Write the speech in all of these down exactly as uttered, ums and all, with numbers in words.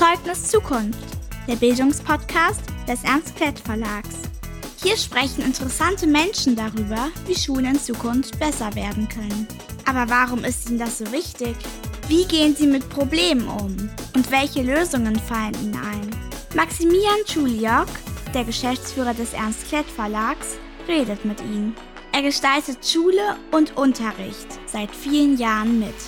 Zeugnis Zukunft, der Bildungspodcast des Ernst-Klett Verlags. Hier sprechen interessante Menschen darüber, wie Schulen in Zukunft besser werden können. Aber warum ist ihnen das so wichtig? Wie gehen sie mit Problemen um? Und welche Lösungen fallen ihnen ein? Maximilian Schuliok, der Geschäftsführer des Ernst-Klett Verlags, redet mit ihnen. Er gestaltet Schule und Unterricht seit vielen Jahren mit.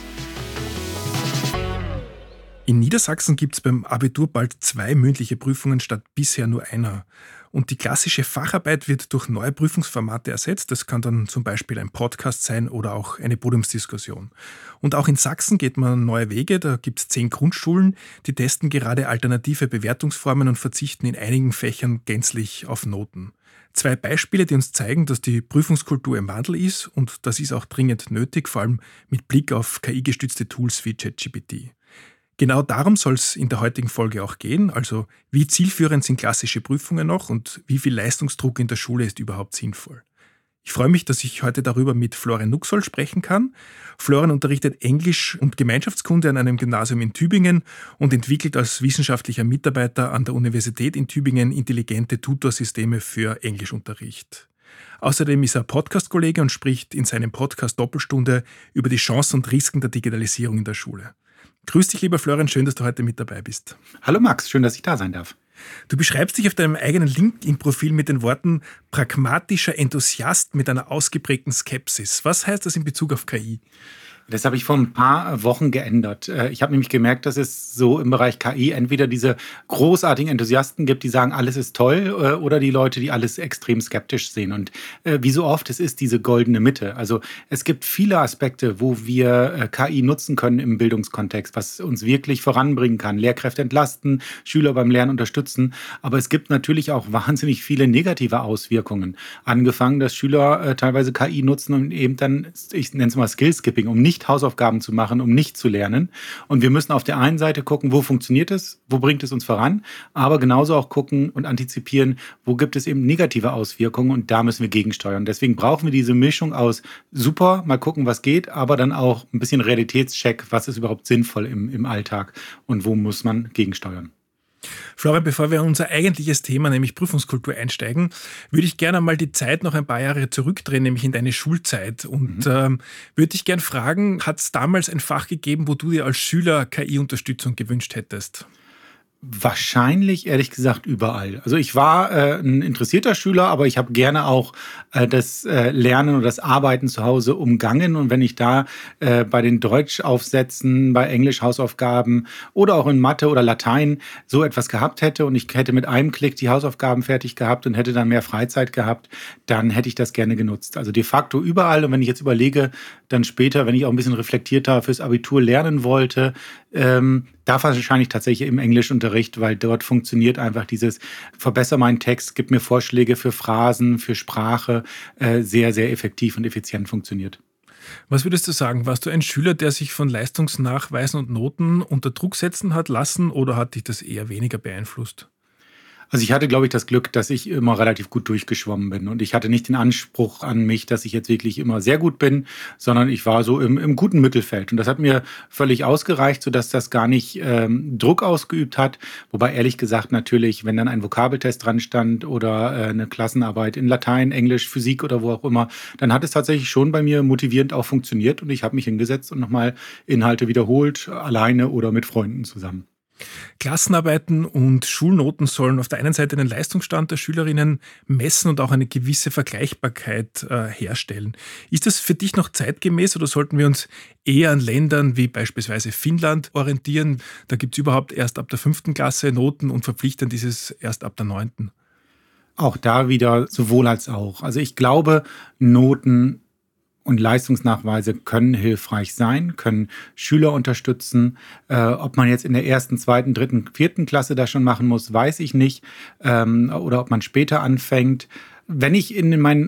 In Niedersachsen gibt es beim Abitur bald zwei mündliche Prüfungen statt bisher nur einer. Und die klassische Facharbeit wird durch neue Prüfungsformate ersetzt. Das kann dann zum Beispiel ein Podcast sein oder auch eine Podiumsdiskussion. Und auch in Sachsen geht man neue Wege. Da gibt es zehn Grundschulen, die testen gerade alternative Bewertungsformen und verzichten in einigen Fächern gänzlich auf Noten. Zwei Beispiele, die uns zeigen, dass die Prüfungskultur im Wandel ist, und das ist auch dringend nötig, vor allem mit Blick auf K I-gestützte Tools wie ChatGPT. Genau darum soll es in der heutigen Folge auch gehen, also wie zielführend sind klassische Prüfungen noch und wie viel Leistungsdruck in der Schule ist überhaupt sinnvoll. Ich freue mich, dass ich heute darüber mit Florian Nuxoll sprechen kann. Florian unterrichtet Englisch und Gemeinschaftskunde an einem Gymnasium in Tübingen und entwickelt als wissenschaftlicher Mitarbeiter an der Universität in Tübingen intelligente Tutorsysteme für Englischunterricht. Außerdem ist er Podcast-Kollege und spricht in seinem Podcast Doppelstunde über die Chancen und Risiken der Digitalisierung in der Schule. Grüß dich, lieber Florian, schön, dass du heute mit dabei bist. Hallo Max, schön, dass ich da sein darf. Du beschreibst dich auf deinem eigenen LinkedIn-Profil mit den Worten pragmatischer Enthusiast mit einer ausgeprägten Skepsis. Was heißt das in Bezug auf K I? Das habe ich vor ein paar Wochen geändert. Ich habe nämlich gemerkt, dass es so im Bereich K I entweder diese großartigen Enthusiasten gibt, die sagen, alles ist toll, oder die Leute, die alles extrem skeptisch sehen. Und wie so oft, es ist diese goldene Mitte. Also es gibt viele Aspekte, wo wir K I nutzen können im Bildungskontext, was uns wirklich voranbringen kann. Lehrkräfte entlasten, Schüler beim Lernen unterstützen. Aber es gibt natürlich auch wahnsinnig viele negative Auswirkungen. Angefangen, dass Schüler teilweise K I nutzen und eben dann, ich nenne es mal Skillskipping, um nicht Hausaufgaben zu machen, um nicht zu lernen. Und wir müssen auf der einen Seite gucken, wo funktioniert es, wo bringt es uns voran, aber genauso auch gucken und antizipieren, wo gibt es eben negative Auswirkungen, und da müssen wir gegensteuern. Deswegen brauchen wir diese Mischung aus super, mal gucken, was geht, aber dann auch ein bisschen Realitätscheck, was ist überhaupt sinnvoll im, im Alltag und wo muss man gegensteuern. Florian, bevor wir in unser eigentliches Thema, nämlich Prüfungskultur, einsteigen, würde ich gerne mal die Zeit noch ein paar Jahre zurückdrehen, nämlich in deine Schulzeit. Und mhm. ähm, würde dich gerne fragen, hat es damals ein Fach gegeben, wo du dir als Schüler K I-Unterstützung gewünscht hättest? Wahrscheinlich, ehrlich gesagt, überall. Also ich war äh, ein interessierter Schüler, aber ich habe gerne auch äh, das äh, Lernen und das Arbeiten zu Hause umgangen. Und wenn ich da äh, bei den Deutschaufsätzen, bei Englisch-Hausaufgaben oder auch in Mathe oder Latein so etwas gehabt hätte und ich hätte mit einem Klick die Hausaufgaben fertig gehabt und hätte dann mehr Freizeit gehabt, dann hätte ich das gerne genutzt. Also de facto überall. Und wenn ich jetzt überlege, dann später, wenn ich auch ein bisschen reflektierter fürs Abitur lernen wollte, ähm, da wahrscheinlich tatsächlich im Englischunterricht, weil dort funktioniert einfach dieses verbessere meinen Text, gib mir Vorschläge für Phrasen, für Sprache, äh, sehr, sehr effektiv und effizient funktioniert. Was würdest du sagen? Warst du ein Schüler, der sich von Leistungsnachweisen und Noten unter Druck setzen hat lassen, oder hat dich das eher weniger beeinflusst? Also ich hatte, glaube ich, das Glück, dass ich immer relativ gut durchgeschwommen bin. Und ich hatte nicht den Anspruch an mich, dass ich jetzt wirklich immer sehr gut bin, sondern ich war so im, im guten Mittelfeld. Und das hat mir völlig ausgereicht, sodass das gar nicht ähm, Druck ausgeübt hat. Wobei ehrlich gesagt natürlich, wenn dann ein Vokabeltest dran stand oder äh, eine Klassenarbeit in Latein, Englisch, Physik oder wo auch immer, dann hat es tatsächlich schon bei mir motivierend auch funktioniert. Und ich habe mich hingesetzt und nochmal Inhalte wiederholt, alleine oder mit Freunden zusammen. Klassenarbeiten und Schulnoten sollen auf der einen Seite den Leistungsstand der Schülerinnen messen und auch eine gewisse Vergleichbarkeit äh, herstellen. Ist das für dich noch zeitgemäß, oder sollten wir uns eher an Ländern wie beispielsweise Finnland orientieren? Da gibt es überhaupt erst ab der fünften Klasse Noten und verpflichtend ist es erst ab der neunten. Auch da wieder sowohl als auch. Also ich glaube, Noten und Leistungsnachweise können hilfreich sein, können Schüler unterstützen. Äh, ob man jetzt in der ersten, zweiten, dritten, vierten Klasse das schon machen muss, weiß ich nicht. Ähm, oder ob man später anfängt. Wenn ich in mein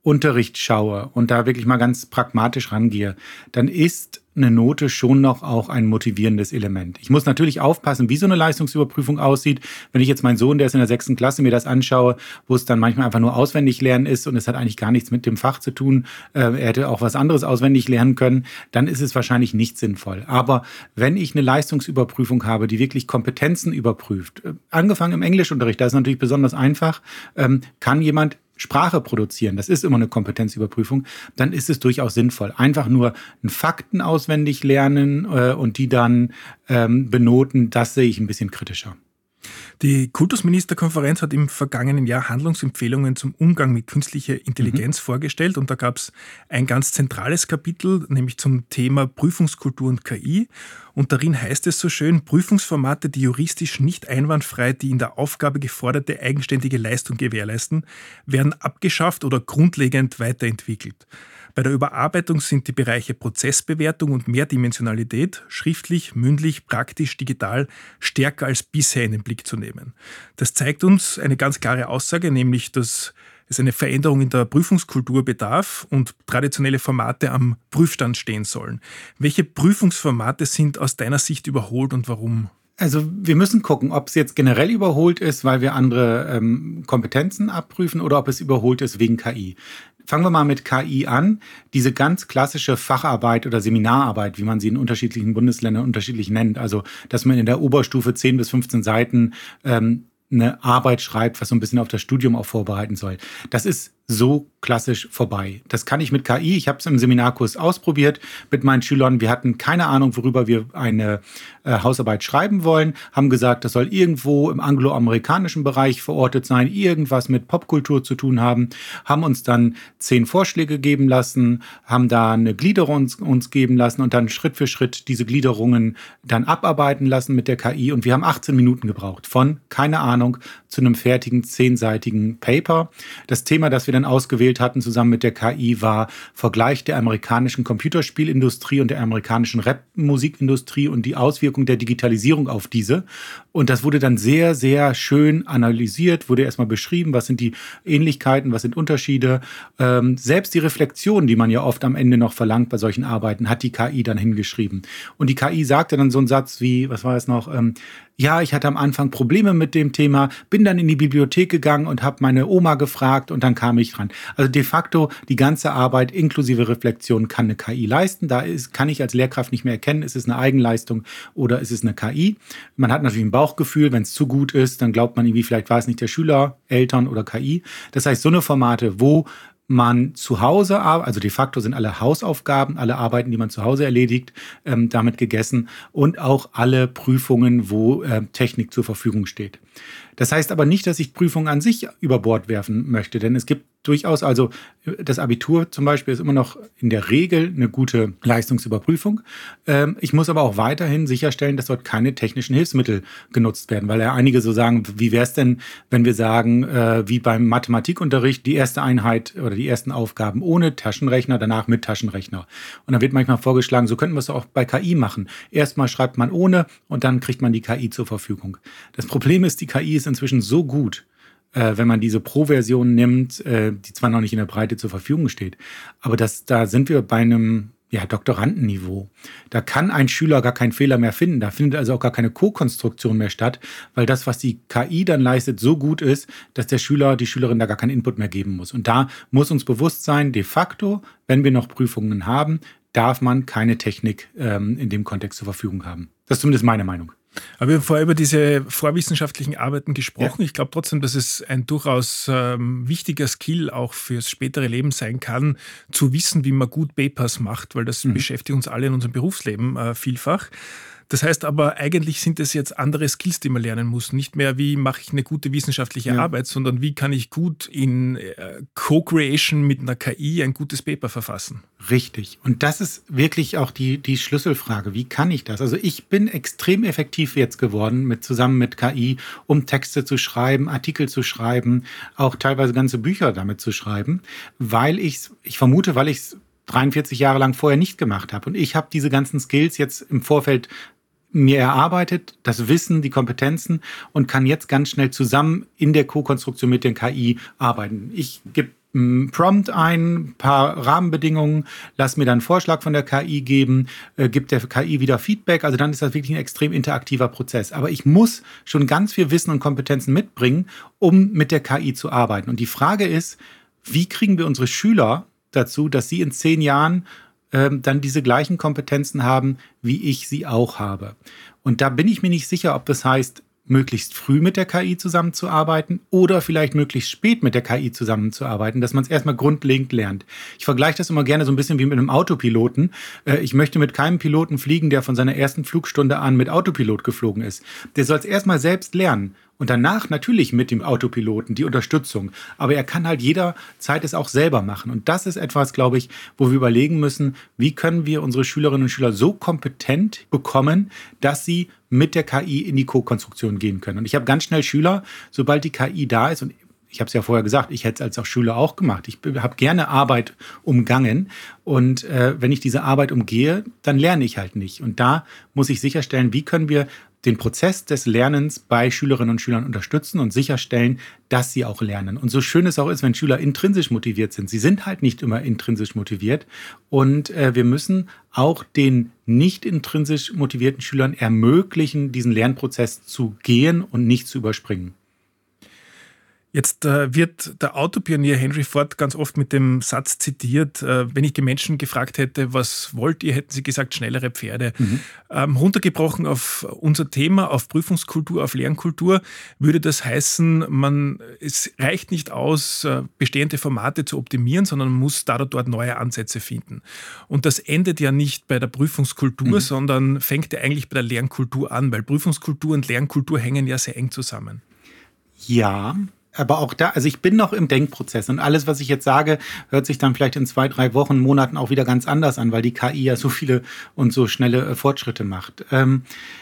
Unterricht schaue und da wirklich mal ganz pragmatisch rangehe, dann ist eine Note schon noch auch ein motivierendes Element. Ich muss natürlich aufpassen, wie so eine Leistungsüberprüfung aussieht. Wenn ich jetzt meinen Sohn, der ist in der sechsten Klasse, mir das anschaue, wo es dann manchmal einfach nur auswendig lernen ist und es hat eigentlich gar nichts mit dem Fach zu tun, äh, er hätte auch was anderes auswendig lernen können, dann ist es wahrscheinlich nicht sinnvoll. Aber wenn ich eine Leistungsüberprüfung habe, die wirklich Kompetenzen überprüft, äh, angefangen im Englischunterricht, da ist es natürlich besonders einfach, ähm, kann jemand Sprache produzieren, das ist immer eine Kompetenzüberprüfung, dann ist es durchaus sinnvoll. Einfach nur einen Fakten auswendig lernen äh, und die dann ähm, benoten, das sehe ich ein bisschen kritischer. Die Kultusministerkonferenz hat im vergangenen Jahr Handlungsempfehlungen zum Umgang mit künstlicher Intelligenz mhm. vorgestellt und da gab es ein ganz zentrales Kapitel, nämlich zum Thema Prüfungskultur und K I. Und darin heißt es so schön, Prüfungsformate, die juristisch nicht einwandfrei die in der Aufgabe geforderte eigenständige Leistung gewährleisten, werden abgeschafft oder grundlegend weiterentwickelt. Bei der Überarbeitung sind die Bereiche Prozessbewertung und Mehrdimensionalität, schriftlich, mündlich, praktisch, digital, stärker als bisher in den Blick zu nehmen. Das zeigt uns eine ganz klare Aussage, nämlich, dass es eine Veränderung in der Prüfungskultur bedarf und traditionelle Formate am Prüfstand stehen sollen. Welche Prüfungsformate sind aus deiner Sicht überholt und warum? Also wir müssen gucken, ob es jetzt generell überholt ist, weil wir andere ähm, Kompetenzen abprüfen oder ob es überholt ist wegen K I. Fangen wir mal mit K I an. Diese ganz klassische Facharbeit oder Seminararbeit, wie man sie in unterschiedlichen Bundesländern unterschiedlich nennt, also dass man in der Oberstufe zehn bis fünfzehn Seiten ähm, eine Arbeit schreibt, was so ein bisschen auf das Studium auch vorbereiten soll. Das ist so klassisch vorbei. Das kann ich mit K I. Ich habe es im Seminarkurs ausprobiert mit meinen Schülern. Wir hatten keine Ahnung, worüber wir eine äh, Hausarbeit schreiben wollen, haben gesagt, das soll irgendwo im angloamerikanischen Bereich verortet sein, irgendwas mit Popkultur zu tun haben, haben uns dann zehn Vorschläge geben lassen, haben da eine Gliederung uns, uns geben lassen und dann Schritt für Schritt diese Gliederungen dann abarbeiten lassen mit der K I und wir haben achtzehn Minuten gebraucht von, keine Ahnung, zu einem fertigen zehnseitigen Paper. Das Thema, das wir dann ausgewählt hatten zusammen mit der K I, war Vergleich der amerikanischen Computerspielindustrie und der amerikanischen Rap-Musikindustrie und die Auswirkung der Digitalisierung auf diese. Und das wurde dann sehr, sehr schön analysiert, wurde erstmal beschrieben, was sind die Ähnlichkeiten, was sind Unterschiede. Ähm, selbst die Reflexion, die man ja oft am Ende noch verlangt bei solchen Arbeiten, hat die K I dann hingeschrieben. Und die K I sagte dann so einen Satz wie, was war es noch, ähm, ja, ich hatte am Anfang Probleme mit dem Thema, bin dann in die Bibliothek gegangen und habe meine Oma gefragt und dann kam ich dran. Also de facto die ganze Arbeit inklusive Reflexion kann eine K I leisten. Da ist, kann ich als Lehrkraft nicht mehr erkennen, ist es eine Eigenleistung oder ist es eine K I. Man hat natürlich ein Bauchgefühl, wenn es zu gut ist, dann glaubt man irgendwie, vielleicht war es nicht der Schüler, Eltern oder K I. Das heißt, so eine Formate, wo man zu Hause, also de facto sind alle Hausaufgaben, alle Arbeiten, die man zu Hause erledigt, ähm, damit gegessen und auch alle Prüfungen, wo äh, Technik zur Verfügung steht. Das heißt aber nicht, dass ich Prüfungen an sich über Bord werfen möchte, denn es gibt durchaus, also das Abitur zum Beispiel ist immer noch in der Regel eine gute Leistungsüberprüfung. Ähm, ich muss aber auch weiterhin sicherstellen, dass dort keine technischen Hilfsmittel genutzt werden, weil ja einige so sagen, wie wäre es denn, wenn wir sagen, äh, wie beim Mathematikunterricht, die erste Einheit oder die ersten Aufgaben ohne Taschenrechner, danach mit Taschenrechner. Und dann wird manchmal vorgeschlagen, so könnten wir es auch bei K I machen. Erstmal schreibt man ohne und dann kriegt man die K I zur Verfügung. Das Problem ist, die K I ist inzwischen so gut, äh, wenn man diese Pro-Version nimmt, äh, die zwar noch nicht in der Breite zur Verfügung steht, aber das, da sind wir bei einem ja, Doktorandenniveau. Da kann ein Schüler gar keinen Fehler mehr finden. Da findet also auch gar keine Co-Konstruktion mehr statt, weil das, was die K I dann leistet, so gut ist, dass der Schüler, die Schülerin da gar keinen Input mehr geben muss. Und da muss uns bewusst sein, de facto, wenn wir noch Prüfungen haben, darf man keine Technik ähm, in dem Kontext zur Verfügung haben. Das ist zumindest meine Meinung. Aber wir haben vorher über diese vorwissenschaftlichen Arbeiten gesprochen. Ja. Ich glaube trotzdem, dass es ein durchaus ähm, wichtiger Skill auch fürs spätere Leben sein kann, zu wissen, wie man gut Papers macht, weil das mhm. beschäftigt uns alle in unserem Berufsleben äh, vielfach. Das heißt aber, eigentlich sind es jetzt andere Skills, die man lernen muss. Nicht mehr, wie mache ich eine gute wissenschaftliche ja. Arbeit, sondern wie kann ich gut in äh, Co-Creation mit einer K I ein gutes Paper verfassen. Richtig. Und das ist wirklich auch die, die Schlüsselfrage. Wie kann ich das? Also ich bin extrem effektiv jetzt geworden, mit, zusammen mit K I, um Texte zu schreiben, Artikel zu schreiben, auch teilweise ganze Bücher damit zu schreiben, weil ich ich vermute, weil ich es dreiundvierzig Jahre lang vorher nicht gemacht habe. Und ich habe diese ganzen Skills jetzt im Vorfeld mir erarbeitet, das Wissen, die Kompetenzen und kann jetzt ganz schnell zusammen in der Co-Konstruktion mit der K I arbeiten. Ich gebe einen Prompt ein, ein paar Rahmenbedingungen, lass mir dann einen Vorschlag von der K I geben, äh, gibt der K I wieder Feedback. Also dann ist das wirklich ein extrem interaktiver Prozess. Aber ich muss schon ganz viel Wissen und Kompetenzen mitbringen, um mit der K I zu arbeiten. Und die Frage ist, wie kriegen wir unsere Schüler dazu, dass sie in zehn Jahren ähm, dann diese gleichen Kompetenzen haben, wie ich sie auch habe. Und da bin ich mir nicht sicher, ob das heißt, möglichst früh mit der K I zusammenzuarbeiten oder vielleicht möglichst spät mit der K I zusammenzuarbeiten, dass man es erstmal grundlegend lernt. Ich vergleiche das immer gerne so ein bisschen wie mit einem Autopiloten. Ich möchte mit keinem Piloten fliegen, der von seiner ersten Flugstunde an mit Autopilot geflogen ist. Der soll es erstmal selbst lernen. Und danach natürlich mit dem Autopiloten die Unterstützung. Aber er kann halt jederzeit es auch selber machen. Und das ist etwas, glaube ich, wo wir überlegen müssen, wie können wir unsere Schülerinnen und Schüler so kompetent bekommen, dass sie mit der K I in die Co-Konstruktion gehen können. Und ich habe ganz schnell Schüler, sobald die K I da ist, und ich habe es ja vorher gesagt, ich hätte es als auch Schüler auch gemacht. Ich habe gerne Arbeit umgangen. Und äh, wenn ich diese Arbeit umgehe, dann lerne ich halt nicht. Und da muss ich sicherstellen, wie können wir den Prozess des Lernens bei Schülerinnen und Schülern unterstützen und sicherstellen, dass sie auch lernen. Und so schön es auch ist, wenn Schüler intrinsisch motiviert sind. Sie sind halt nicht immer intrinsisch motiviert. Und äh, wir müssen auch den nicht intrinsisch motivierten Schülern ermöglichen, diesen Lernprozess zu gehen und nicht zu überspringen. Jetzt äh, wird der Autopionier Henry Ford ganz oft mit dem Satz zitiert, äh, wenn ich die Menschen gefragt hätte, was wollt ihr, hätten sie gesagt, schnellere Pferde. Mhm. Ähm, runtergebrochen auf unser Thema, auf Prüfungskultur, auf Lernkultur, würde das heißen, man, es reicht nicht aus, äh, bestehende Formate zu optimieren, sondern man muss da oder dort neue Ansätze finden. Und das endet ja nicht bei der Prüfungskultur, mhm. sondern fängt ja eigentlich bei der Lernkultur an, weil Prüfungskultur und Lernkultur hängen ja sehr eng zusammen. Ja, aber auch da, also ich bin noch im Denkprozess und alles, was ich jetzt sage, hört sich dann vielleicht in zwei, drei Wochen, Monaten auch wieder ganz anders an, weil die K I ja so viele und so schnelle äh, Fortschritte macht. Ähm,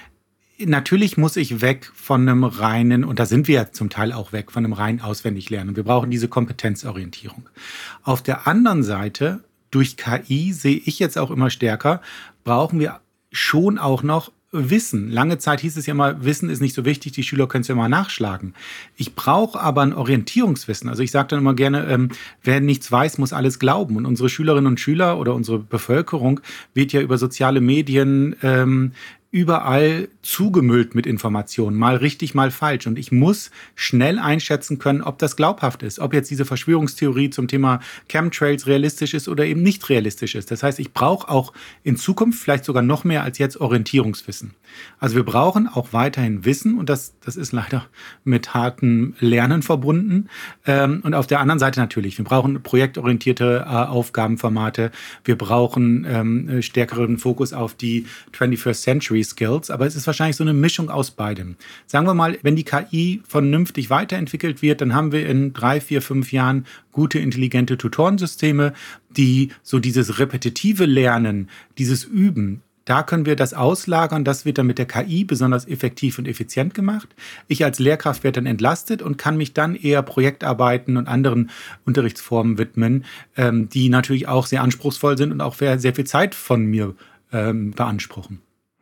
natürlich muss ich weg von einem reinen, und da sind wir ja zum Teil auch weg, von einem rein Auswendiglernen. Wir brauchen diese Kompetenzorientierung. Auf der anderen Seite, durch K I sehe ich jetzt auch immer stärker, brauchen wir schon auch noch Wissen. Lange Zeit hieß es ja immer, Wissen ist nicht so wichtig, die Schüler können es ja mal nachschlagen. Ich brauche aber ein Orientierungswissen. Also ich sage dann immer gerne, ähm, wer nichts weiß, muss alles glauben. Und unsere Schülerinnen und Schüler oder unsere Bevölkerung wird ja über soziale Medien ähm, überall zugemüllt mit Informationen, mal richtig, mal falsch. Und ich muss schnell einschätzen können, ob das glaubhaft ist, ob jetzt diese Verschwörungstheorie zum Thema Chemtrails realistisch ist oder eben nicht realistisch ist. Das heißt, ich brauche auch in Zukunft vielleicht sogar noch mehr als jetzt Orientierungswissen. Also wir brauchen auch weiterhin Wissen und das, das ist leider mit hartem Lernen verbunden. Und auf der anderen Seite natürlich, wir brauchen projektorientierte Aufgabenformate, wir brauchen ähm, stärkeren Fokus auf die twenty-first Century Skills, aber es ist wahrscheinlich so eine Mischung aus beidem. Sagen wir mal, wenn die K I vernünftig weiterentwickelt wird, dann haben wir in drei, vier, fünf Jahren gute, intelligente Tutorensysteme, die so dieses repetitive Lernen, dieses Üben, da können wir das auslagern, das wird dann mit der K I besonders effektiv und effizient gemacht. Ich als Lehrkraft werde dann entlastet und kann mich dann eher Projektarbeiten und anderen Unterrichtsformen widmen, die natürlich auch sehr anspruchsvoll sind und auch sehr viel Zeit von mir beanspruchen.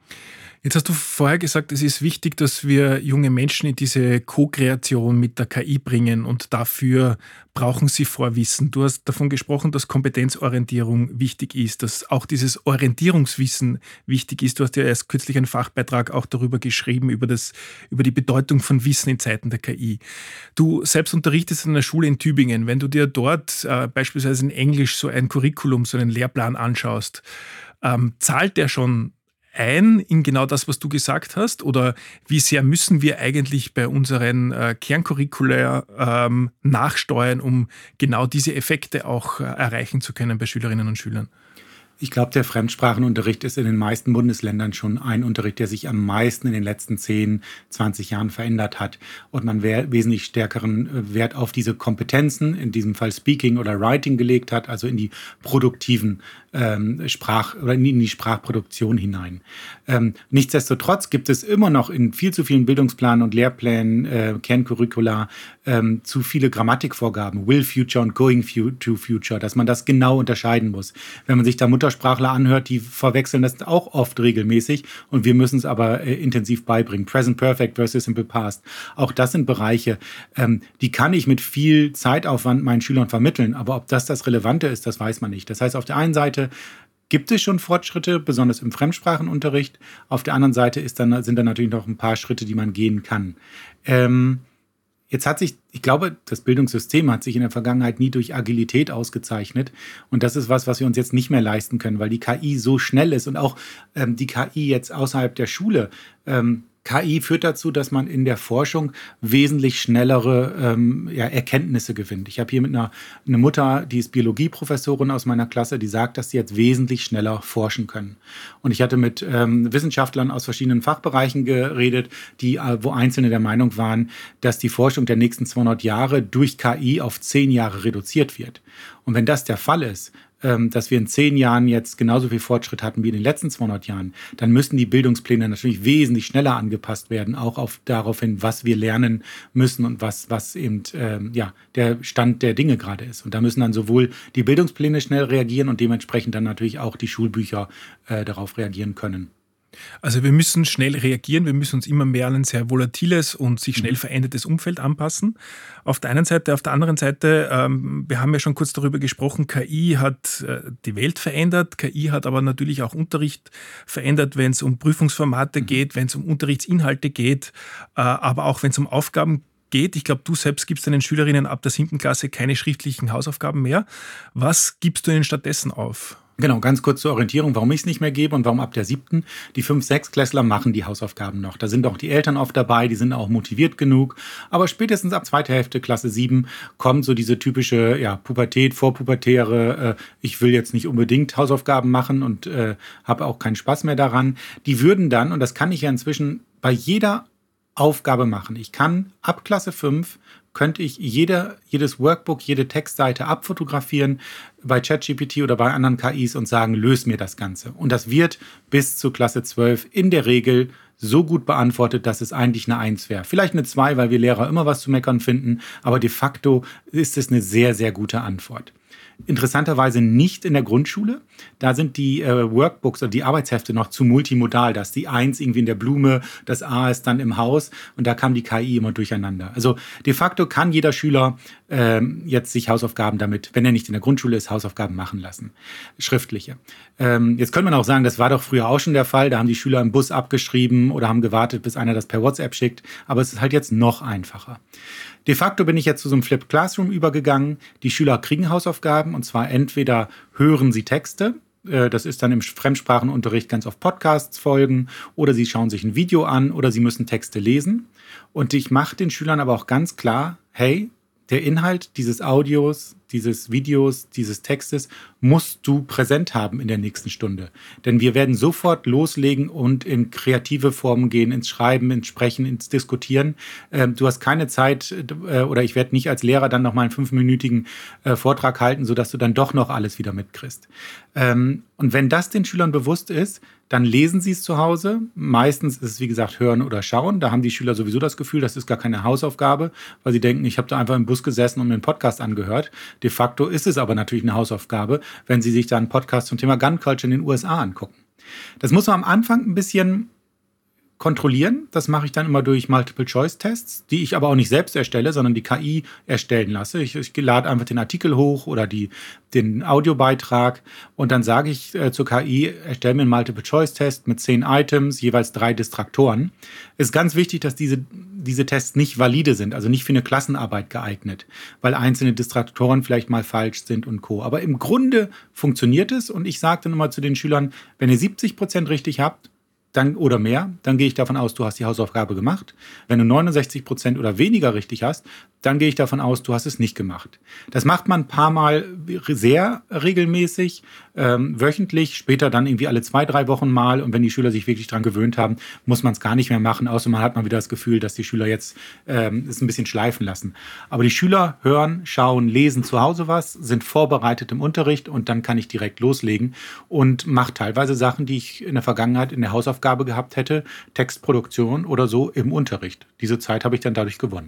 Jetzt hast du vorher gesagt, es ist wichtig, dass wir junge Menschen in diese Co-Kreation mit der K I bringen und dafür brauchen sie Vorwissen. Du hast davon gesprochen, dass Kompetenzorientierung wichtig ist, dass auch dieses Orientierungswissen wichtig ist. Du hast ja erst kürzlich einen Fachbeitrag auch darüber geschrieben, über, das, über die Bedeutung von Wissen in Zeiten der K I. Du selbst unterrichtest in einer Schule in Tübingen. Wenn du dir dort äh, beispielsweise in Englisch so ein Curriculum, so einen Lehrplan anschaust, ähm, zahlt der schon ein in genau das, was du gesagt hast? Oder wie sehr müssen wir eigentlich bei unseren äh, Kerncurricula ähm, nachsteuern, um genau diese Effekte auch äh, erreichen zu können bei Schülerinnen und Schülern? Ich glaube, der Fremdsprachenunterricht ist in den meisten Bundesländern schon ein Unterricht, der sich am meisten in den letzten zehn, zwanzig Jahren verändert hat. Und man wesentlich stärkeren Wert auf diese Kompetenzen, in diesem Fall Speaking oder Writing, gelegt hat, also in die produktiven ähm, Sprach- oder in die Sprachproduktion hinein. Ähm, nichtsdestotrotz gibt es immer noch in viel zu vielen Bildungsplanen und Lehrplänen, äh, Kerncurricula, ähm, zu viele Grammatikvorgaben, will future und going to future, dass man das genau unterscheiden muss. Wenn man sich da Mutter Muttersprachler anhört, die verwechseln das auch oft regelmäßig und wir müssen es aber äh, intensiv beibringen. Present Perfect versus Simple Past. Auch das sind Bereiche, ähm, die kann ich mit viel Zeitaufwand meinen Schülern vermitteln, aber ob das das Relevante ist, das weiß man nicht. Das heißt, auf der einen Seite gibt es schon Fortschritte, besonders im Fremdsprachenunterricht. Auf der anderen Seite ist dann, sind dann natürlich noch ein paar Schritte, die man gehen kann. Ähm, jetzt hat sich, ich glaube, das Bildungssystem hat sich in der Vergangenheit nie durch Agilität ausgezeichnet. Und das ist was, was wir uns jetzt nicht mehr leisten können, weil die K I so schnell ist und auch ähm, die K I jetzt außerhalb der Schule. Ähm, K I führt dazu, dass man in der Forschung wesentlich schnellere ähm, ja, Erkenntnisse gewinnt. Ich habe hier mit einer eine Mutter, die ist Biologieprofessorin aus meiner Klasse, die sagt, dass sie jetzt wesentlich schneller forschen können. Und ich hatte mit ähm, Wissenschaftlern aus verschiedenen Fachbereichen geredet, die, äh, wo Einzelne der Meinung waren, dass die Forschung der nächsten zweihundert Jahre durch K I auf zehn Jahre reduziert wird. Und wenn das der Fall ist, dass wir in zehn Jahren jetzt genauso viel Fortschritt hatten wie in den letzten zweihundert Jahren, dann müssen die Bildungspläne natürlich wesentlich schneller angepasst werden, auch auf darauf hin, was wir lernen müssen und was, was eben ähm, ja, der Stand der Dinge gerade ist. Und da müssen dann sowohl die Bildungspläne schnell reagieren und dementsprechend dann natürlich auch die Schulbücher äh, darauf reagieren können. Also wir müssen schnell reagieren, wir müssen uns immer mehr an ein sehr volatiles und sich schnell verändertes Umfeld anpassen. Auf der einen Seite, auf der anderen Seite, ähm, wir haben ja schon kurz darüber gesprochen, K I hat äh, die Welt verändert, K I hat aber natürlich auch Unterricht verändert, wenn es um Prüfungsformate geht, wenn es um Unterrichtsinhalte geht, äh, aber auch wenn es um Aufgaben geht. Ich glaube, du selbst gibst deinen Schülerinnen ab der siebten Klasse keine schriftlichen Hausaufgaben mehr. Was gibst du ihnen stattdessen auf? Genau, ganz kurz zur Orientierung, warum ich es nicht mehr gebe und warum ab der siebten. Die fünf-, sechs-Klässler machen die Hausaufgaben noch. Da sind auch die Eltern oft dabei, die sind auch motiviert genug. Aber spätestens ab zweiter Hälfte, Klasse sieben, kommt so diese typische ja, Pubertät, vorpubertäre, äh, ich will jetzt nicht unbedingt Hausaufgaben machen und äh, habe auch keinen Spaß mehr daran. Die würden dann, und das kann ich ja inzwischen bei jeder Aufgabe machen. Ich kann ab Klasse fünf könnte ich jede, jedes Workbook, jede Textseite abfotografieren bei ChatGPT oder bei anderen K Is und sagen, löse mir das Ganze. Und das wird bis zu Klasse zwölf in der Regel so gut beantwortet, dass es eigentlich eine eins wäre. Vielleicht eine zwei, weil wir Lehrer immer was zu meckern finden, aber de facto ist es eine sehr, sehr gute Antwort. Interessanterweise nicht in der Grundschule. Da sind die äh, Workbooks oder die Arbeitshefte noch zu multimodal. Da ist die eins irgendwie in der Blume, das A ist dann im Haus und da kam die K I immer durcheinander. Also de facto kann jeder Schüler ähm, jetzt sich Hausaufgaben damit, wenn er nicht in der Grundschule ist, Hausaufgaben machen lassen. Schriftliche. Ähm, jetzt könnte man auch sagen, das war doch früher auch schon der Fall. Da haben die Schüler im Bus abgeschrieben oder haben gewartet, bis einer das per WhatsApp schickt. Aber es ist halt jetzt noch einfacher. De facto bin ich jetzt zu so einem Flipped Classroom übergegangen. Die Schüler kriegen Hausaufgaben und zwar entweder hören sie Texte, das ist dann im Fremdsprachenunterricht ganz oft Podcasts folgen, oder sie schauen sich ein Video an oder sie müssen Texte lesen. Und ich mache den Schülern aber auch ganz klar, hey, der Inhalt dieses Audios, dieses Videos, dieses Textes musst du präsent haben in der nächsten Stunde. Denn wir werden sofort loslegen und in kreative Formen gehen, ins Schreiben, ins Sprechen, ins Diskutieren. Ähm, du hast keine Zeit äh, oder ich werde nicht als Lehrer dann noch mal einen fünfminütigen äh, Vortrag halten, sodass du dann doch noch alles wieder mitkriegst. Ähm, und wenn das den Schülern bewusst ist, dann lesen sie es zu Hause. Meistens ist es, wie gesagt, hören oder schauen. Da haben die Schüler sowieso das Gefühl, das ist gar keine Hausaufgabe, weil sie denken, ich habe da einfach im Bus gesessen und mir einen Podcast angehört. De facto ist es aber natürlich eine Hausaufgabe, wenn sie sich da einen Podcast zum Thema Gun Culture in den U S A angucken. Das muss man am Anfang ein bisschen kontrollieren. Das mache ich dann immer durch Multiple-Choice-Tests, die ich aber auch nicht selbst erstelle, sondern die K I erstellen lasse. Ich, ich lade einfach den Artikel hoch oder die, den Audiobeitrag und dann sage ich äh, zur K I, erstelle mir einen Multiple-Choice-Test mit zehn Items, jeweils drei Distraktoren. Es ist ganz wichtig, dass diese, diese Tests nicht valide sind, also nicht für eine Klassenarbeit geeignet, weil einzelne Distraktoren vielleicht mal falsch sind und Co. Aber im Grunde funktioniert es und ich sage dann immer zu den Schülern, wenn ihr siebzig Prozent richtig habt, dann, oder mehr, dann gehe ich davon aus, du hast die Hausaufgabe gemacht. Wenn du neunundsechzig Prozent oder weniger richtig hast, dann gehe ich davon aus, du hast es nicht gemacht. Das macht man ein paar Mal sehr regelmäßig, ähm, wöchentlich, später dann irgendwie alle zwei, drei Wochen mal. Und wenn die Schüler sich wirklich dran gewöhnt haben, muss man es gar nicht mehr machen, außer man hat mal wieder das Gefühl, dass die Schüler jetzt ähm, es ein bisschen schleifen lassen. Aber die Schüler hören, schauen, lesen zu Hause was, sind vorbereitet im Unterricht und dann kann ich direkt loslegen und mache teilweise Sachen, die ich in der Vergangenheit in der Hausaufgabe gehabt hätte, Textproduktion oder so im Unterricht. Diese Zeit habe ich dann dadurch gewonnen.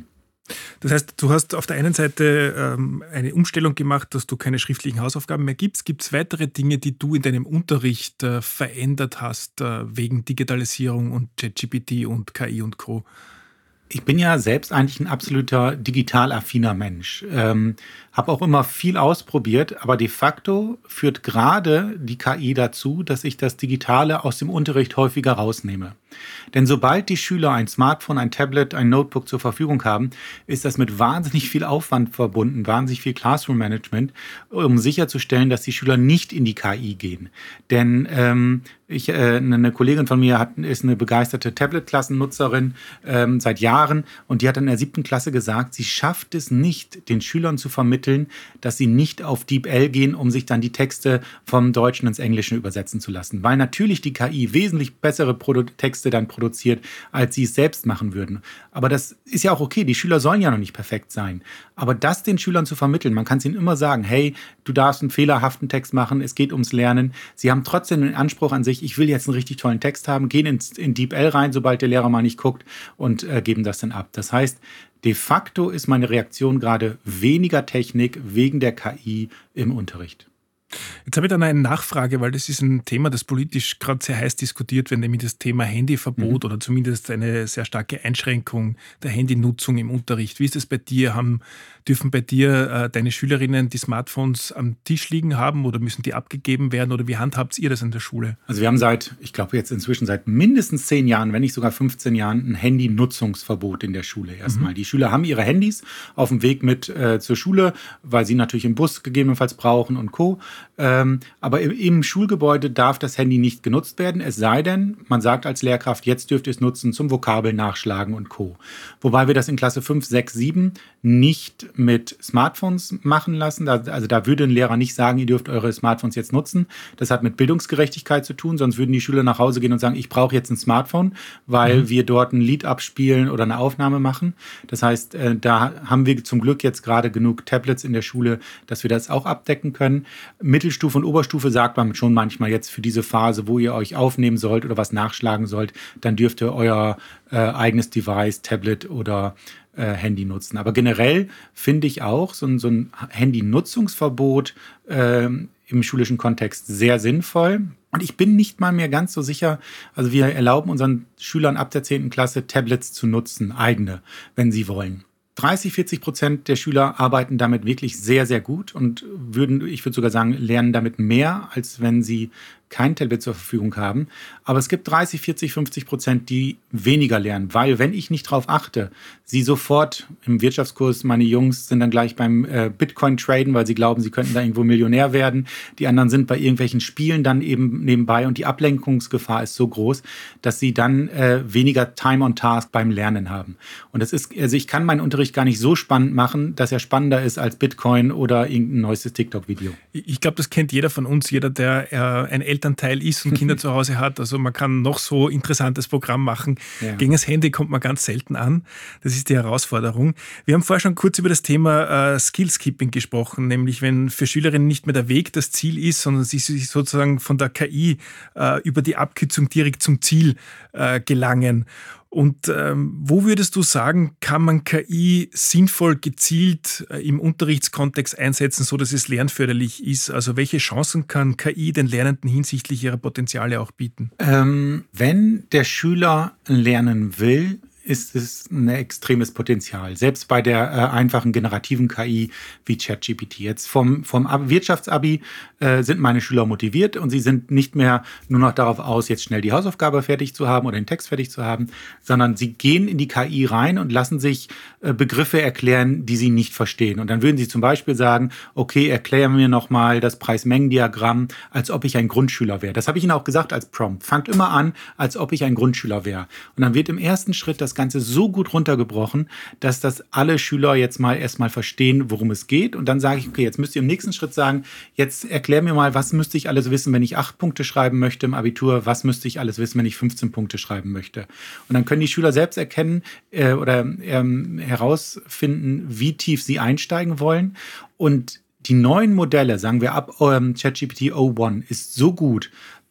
Das heißt, du hast auf der einen Seite ähm, eine Umstellung gemacht, dass du keine schriftlichen Hausaufgaben mehr gibst. Gibt es weitere Dinge, die du in deinem Unterricht äh, verändert hast, äh, wegen Digitalisierung und ChatGPT und K I und Co.? Ich bin ja selbst eigentlich ein absoluter digital affiner Mensch. Ähm, habe auch immer viel ausprobiert, aber de facto führt gerade die K I dazu, dass ich das Digitale aus dem Unterricht häufiger rausnehme. Denn sobald die Schüler ein Smartphone, ein Tablet, ein Notebook zur Verfügung haben, ist das mit wahnsinnig viel Aufwand verbunden, wahnsinnig viel Classroom-Management, um sicherzustellen, dass die Schüler nicht in die K I gehen. Denn ähm, ich, äh, eine Kollegin von mir hat, ist eine begeisterte Tablet-Klassennutzerin ähm, seit Jahren und die hat in der siebten Klasse gesagt, sie schafft es nicht, den Schülern zu vermitteln, dass sie nicht auf DeepL gehen, um sich dann die Texte vom Deutschen ins Englische übersetzen zu lassen. Weil natürlich die K I wesentlich bessere Produ- Texte dann produziert, als sie es selbst machen würden. Aber das ist ja auch okay, die Schüler sollen ja noch nicht perfekt sein. Aber das den Schülern zu vermitteln, man kann es ihnen immer sagen, hey, du darfst einen fehlerhaften Text machen, es geht ums Lernen. Sie haben trotzdem den Anspruch an sich, ich will jetzt einen richtig tollen Text haben, gehen ins, in DeepL rein, sobald der Lehrer mal nicht guckt und äh, geben das dann ab. Das heißt, de facto ist meine Reaktion gerade weniger Technik wegen der K I im Unterricht. Jetzt habe ich dann eine Nachfrage, weil das ist ein Thema, das politisch gerade sehr heiß diskutiert wird, nämlich das Thema Handyverbot mhm. oder zumindest eine sehr starke Einschränkung der Handynutzung im Unterricht. Wie ist es bei dir? Haben, dürfen bei dir äh, deine Schülerinnen die Smartphones am Tisch liegen haben oder müssen die abgegeben werden oder wie handhabt ihr das in der Schule? Also wir haben seit, ich glaube jetzt inzwischen seit mindestens zehn Jahren, wenn nicht sogar fünfzehn Jahren, ein Handynutzungsverbot in der Schule erstmal. Mhm. Die Schüler haben ihre Handys auf dem Weg mit äh, zur Schule, weil sie natürlich im Bus gegebenenfalls brauchen und Co. Ähm, aber im, im Schulgebäude darf das Handy nicht genutzt werden, es sei denn, man sagt als Lehrkraft, jetzt dürft ihr es nutzen zum Vokabeln nachschlagen und Co. Wobei wir das in Klasse fünf, sechs, sieben nicht mit Smartphones machen lassen. Da, also da würde ein Lehrer nicht sagen, ihr dürft eure Smartphones jetzt nutzen. Das hat mit Bildungsgerechtigkeit zu tun, sonst würden die Schüler nach Hause gehen und sagen, ich brauche jetzt ein Smartphone, weil mhm. wir dort ein Lied abspielen oder eine Aufnahme machen. Das heißt, äh, da haben wir zum Glück jetzt gerade genug Tablets in der Schule, dass wir das auch abdecken können. Mittelstufe und Oberstufe sagt man schon manchmal jetzt für diese Phase, wo ihr euch aufnehmen sollt oder was nachschlagen sollt, dann dürft ihr euer äh, eigenes Device, Tablet oder äh, Handy nutzen. Aber generell finde ich auch so ein, so ein Handy-Nutzungsverbot äh, im schulischen Kontext sehr sinnvoll. Und ich bin nicht mal mehr ganz so sicher, also wir erlauben unseren Schülern ab der zehnten Klasse Tablets zu nutzen, eigene, wenn sie wollen. dreißig, vierzig Prozent der Schüler arbeiten damit wirklich sehr, sehr gut und würden, ich würde sogar sagen, lernen damit mehr, als wenn sie kein Tablet zur Verfügung haben. Aber es gibt dreißig, vierzig, fünfzig Prozent, die weniger lernen, weil wenn ich nicht drauf achte, sie sofort im Wirtschaftskurs, meine Jungs sind dann gleich beim äh, Bitcoin traden, weil sie glauben, sie könnten da irgendwo Millionär werden. Die anderen sind bei irgendwelchen Spielen dann eben nebenbei und die Ablenkungsgefahr ist so groß, dass sie dann äh, weniger Time on Task beim Lernen haben. Und das ist, also ich kann meinen Unterricht gar nicht so spannend machen, dass er spannender ist als Bitcoin oder irgendein neuestes TikTok-Video. Ich glaube, das kennt jeder von uns, jeder, der äh, ein Elternteil ist und Kinder zu Hause hat. Also man kann noch so interessantes Programm machen. Ja. Gegen das Handy kommt man ganz selten an. Das ist die Herausforderung. Wir haben vorher schon kurz über das Thema äh, Skillskipping gesprochen, nämlich wenn für Schülerinnen nicht mehr der Weg das Ziel ist, sondern sie sich sozusagen von der K I äh, über die Abkürzung direkt zum Ziel äh, gelangen. Und ähm, wo würdest du sagen, kann man K I sinnvoll gezielt äh, im Unterrichtskontext einsetzen, so dass es lernförderlich ist? Also welche Chancen kann K I den Lernenden hinsichtlich ihrer Potenziale auch bieten? Ähm, wenn der Schüler lernen will, ist es ein extremes Potenzial. Selbst bei der äh, einfachen generativen K I wie ChatGPT. Jetzt vom, vom Ab- Wirtschaftsabi äh, sind meine Schüler motiviert und sie sind nicht mehr nur noch darauf aus, jetzt schnell die Hausaufgabe fertig zu haben oder den Text fertig zu haben, sondern sie gehen in die K I rein und lassen sich äh, Begriffe erklären, die sie nicht verstehen. Und dann würden sie zum Beispiel sagen, okay, erklär mir nochmal das Preis-Mengen-Diagramm, als ob ich ein Grundschüler wäre. Das habe ich ihnen auch gesagt als Prompt. Fangt immer an, als ob ich ein Grundschüler wäre. Und dann wird im ersten Schritt das Ganze so gut runtergebrochen, dass das alle Schüler jetzt mal erstmal verstehen, worum es geht. Und dann sage ich, okay, jetzt müsst ihr im nächsten Schritt sagen, jetzt erklär mir mal, was müsste ich alles wissen, wenn ich acht Punkte schreiben möchte im Abitur, was müsste ich alles wissen, wenn ich fünfzehn Punkte schreiben möchte. Und dann können die Schüler selbst erkennen äh, oder ähm, herausfinden, wie tief sie einsteigen wollen. Und die neuen Modelle, sagen wir ab ähm, ChatGPT O eins, ist so gut,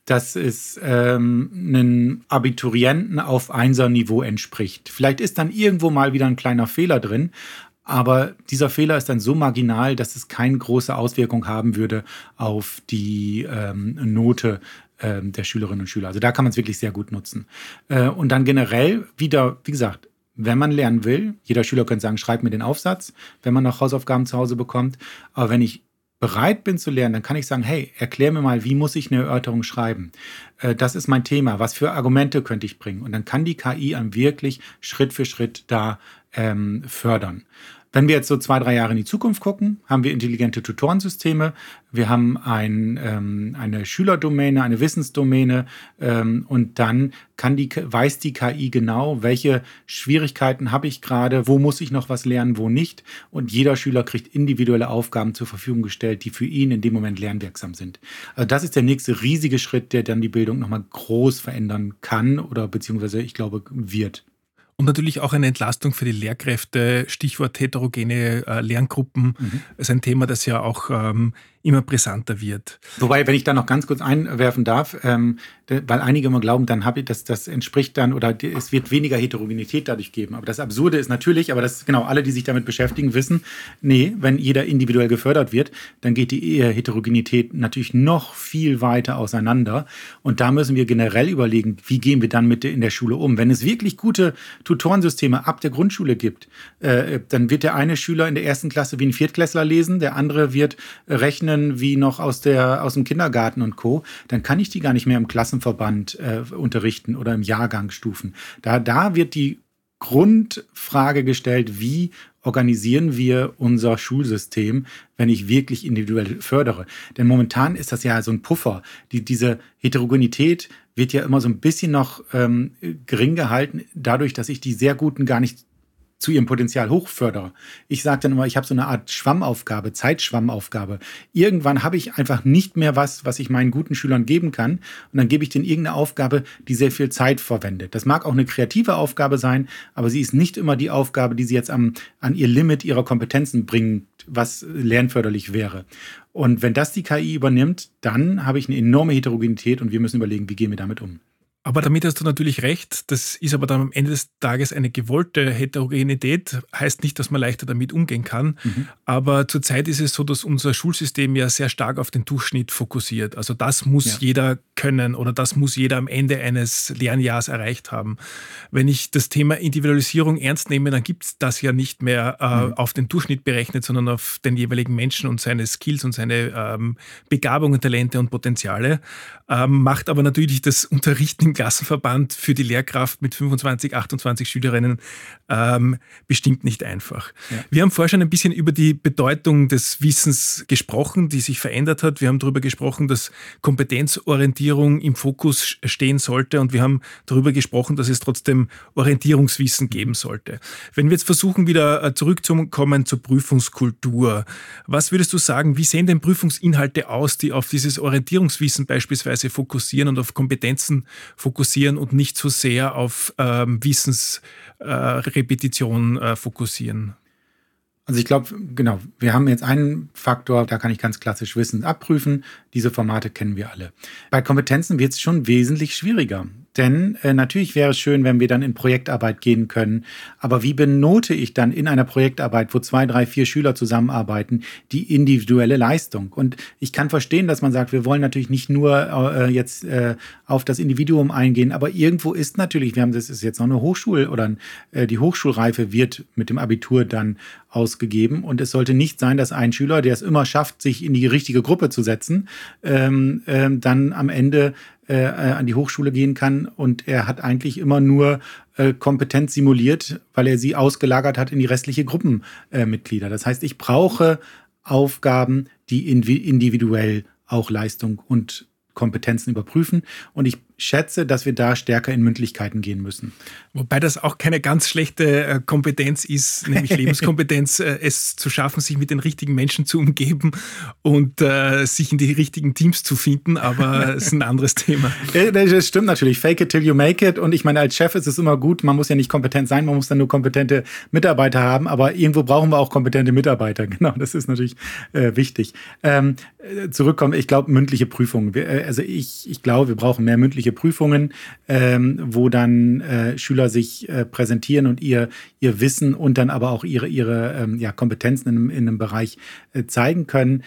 dass es ähm, einen Abiturienten auf Einser-Niveau entspricht. Vielleicht ist dann irgendwo mal wieder ein kleiner Fehler drin, aber dieser Fehler ist dann so marginal, dass es keine große Auswirkung haben würde auf die ähm, Note ähm, der Schülerinnen und Schüler. Also da kann man es wirklich sehr gut nutzen. Äh, und dann generell wieder, wie gesagt, wenn man lernen will, jeder Schüler könnte sagen, schreib mir den Aufsatz, wenn man noch Hausaufgaben zu Hause bekommt. Aber wenn ich bereit bin zu lernen, dann kann ich sagen, hey, erklär mir mal, wie muss ich eine Erörterung schreiben? Äh, das ist mein Thema. Was für Argumente könnte ich bringen? Und dann kann die K I einem wirklich Schritt für Schritt da ähm, fördern. Wenn wir jetzt so zwei, drei Jahre in die Zukunft gucken, haben wir intelligente Tutorensysteme. Wir haben ein, ähm, eine Schülerdomäne, eine Wissensdomäne ähm, und dann kann die, weiß die K I genau, welche Schwierigkeiten habe ich gerade, wo muss ich noch was lernen, wo nicht. Und jeder Schüler kriegt individuelle Aufgaben zur Verfügung gestellt, die für ihn in dem Moment lernwirksam sind. Also das ist der nächste riesige Schritt, der dann die Bildung nochmal groß verändern kann oder beziehungsweise, ich glaube, wird. Und natürlich auch eine Entlastung für die Lehrkräfte, Stichwort heterogene äh, Lerngruppen, mhm. ist ein Thema, das ja auch ähm, immer brisanter wird. Wobei, wenn ich da noch ganz kurz einwerfen darf, ähm, weil einige immer glauben, dann habe ich, das, das entspricht dann oder es wird weniger Heterogenität dadurch geben. Aber das Absurde ist natürlich, aber das genau alle, die sich damit beschäftigen, wissen, nee, wenn jeder individuell gefördert wird, dann geht die Heterogenität natürlich noch viel weiter auseinander. Und da müssen wir generell überlegen, wie gehen wir dann mit in der Schule um. Wenn es wirklich gute Tutorensysteme ab der Grundschule gibt, äh, dann wird der eine Schüler in der ersten Klasse wie ein Viertklässler lesen, der andere wird rechnen wie noch aus, der, aus dem Kindergarten und Co., dann kann ich die gar nicht mehr im Klassenverband äh, unterrichten oder im Jahrgangsstufen. Da, da wird die Grundfrage gestellt, wie organisieren wir unser Schulsystem, wenn ich wirklich individuell fördere. Denn momentan ist das ja so ein Puffer. Die, diese Heterogenität wird ja immer so ein bisschen noch ähm, gering gehalten, dadurch, dass ich die sehr Guten gar nicht zu ihrem Potenzial hochfördere. Ich sage dann immer, ich habe so eine Art Schwammaufgabe, Zeitschwammaufgabe. Irgendwann habe ich einfach nicht mehr was, was ich meinen guten Schülern geben kann. Und dann gebe ich denen irgendeine Aufgabe, die sehr viel Zeit verwendet. Das mag auch eine kreative Aufgabe sein, aber sie ist nicht immer die Aufgabe, die sie jetzt am, an ihr Limit ihrer Kompetenzen bringt, was lernförderlich wäre. Und wenn das die K I übernimmt, dann habe ich eine enorme Heterogenität und wir müssen überlegen, wie gehen wir damit um. Aber damit hast du natürlich recht, das ist aber dann am Ende des Tages eine gewollte Heterogenität, heißt nicht, dass man leichter damit umgehen kann, mhm. aber zurzeit ist es so, dass unser Schulsystem ja sehr stark auf den Durchschnitt fokussiert. Also das muss ja. jeder können oder das muss jeder am Ende eines Lernjahres erreicht haben. Wenn ich das Thema Individualisierung ernst nehme, dann gibt es das ja nicht mehr äh, mhm. auf den Durchschnitt berechnet, sondern auf den jeweiligen Menschen und seine Skills und seine ähm, Begabungen, Talente und Potenziale, ähm, macht aber natürlich das Unterrichten im Klassenverband für die Lehrkraft mit fünfundzwanzig, achtundzwanzig Schülerinnen ähm, bestimmt nicht einfach. Ja. Wir haben vorher schon ein bisschen über die Bedeutung des Wissens gesprochen, die sich verändert hat. Wir haben darüber gesprochen, dass Kompetenzorientierung im Fokus stehen sollte und wir haben darüber gesprochen, dass es trotzdem Orientierungswissen geben sollte. Wenn wir jetzt versuchen, wieder zurückzukommen zur Prüfungskultur, was würdest du sagen, wie sehen denn Prüfungsinhalte aus, die auf dieses Orientierungswissen beispielsweise fokussieren und auf Kompetenzen fokussieren und nicht so sehr auf ähm, Wissensrepetition äh, äh, fokussieren? Also ich glaube, genau, wir haben jetzt einen Faktor, da kann ich ganz klassisch Wissen abprüfen. Diese Formate kennen wir alle. Bei Kompetenzen wird es schon wesentlich schwieriger. Denn äh, natürlich wäre es schön, wenn wir dann in Projektarbeit gehen können. Aber wie benote ich dann in einer Projektarbeit, wo zwei, drei, vier Schüler zusammenarbeiten, die individuelle Leistung? Und ich kann verstehen, dass man sagt, wir wollen natürlich nicht nur äh, jetzt äh, auf das Individuum eingehen, aber irgendwo ist natürlich, wir haben das ist jetzt noch eine Hochschule oder äh, die Hochschulreife wird mit dem Abitur dann ausgegeben. Und es sollte nicht sein, dass ein Schüler, der es immer schafft, sich in die richtige Gruppe zu setzen, ähm, ähm, dann am Ende Äh, an die Hochschule gehen kann und er hat eigentlich immer nur äh, Kompetenz simuliert, weil er sie ausgelagert hat in die restliche Gruppenmitglieder. Äh, das heißt, ich brauche Aufgaben, die individuell auch Leistung und Kompetenzen überprüfen und ich schätze, dass wir da stärker in Mündlichkeiten gehen müssen. Wobei das auch keine ganz schlechte äh, Kompetenz ist, nämlich Lebenskompetenz, äh, es zu schaffen, sich mit den richtigen Menschen zu umgeben und äh, sich in die richtigen Teams zu finden, aber es ist ein anderes Thema. Das stimmt natürlich. Fake it till you make it. Und ich meine, als Chef ist es immer gut, man muss ja nicht kompetent sein, man muss dann nur kompetente Mitarbeiter haben, aber irgendwo brauchen wir auch kompetente Mitarbeiter. Genau, das ist natürlich äh, wichtig. Ähm, zurückkommen, ich glaube, mündliche Prüfungen. Wir, äh, also ich, ich glaube, wir brauchen mehr mündliche Prüfungen, ähm, wo dann äh, Schüler sich äh, präsentieren und ihr, ihr Wissen und dann aber auch ihre, ihre ähm, ja, Kompetenzen in, in einem Bereich äh, zeigen können.